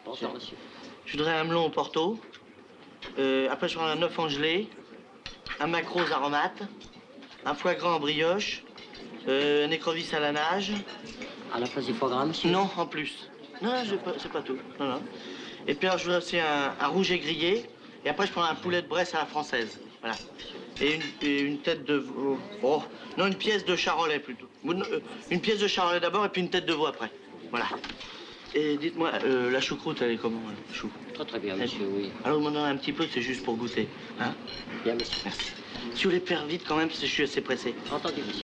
Bonsoir, monsieur. Je voudrais un melon au Porto. Après, je voudrais un œuf en gelée, un maquereau aux aromates, un foie gras en brioche, un écrevisse à la nage. À la place du foie gras, monsieur? Non, en plus. Non, c'est pas tout. Non, non. Et puis, alors, je voudrais aussi un rouget grillé. Et après, je prends un poulet de Bresse à la française. Voilà. Et une tête de veau. Oh, non, une pièce de charolais plutôt. Une pièce de charolais d'abord et puis une tête de veau après. Voilà. Et dites-moi, la choucroute, elle est comment, la chou? Très très bien, monsieur, oui. Alors, vous m'en donnez un petit peu, c'est juste pour goûter. Hein? Bien, monsieur. Merci. Si vous voulez faire vite quand même, parce que je suis assez pressé. Entendu, monsieur.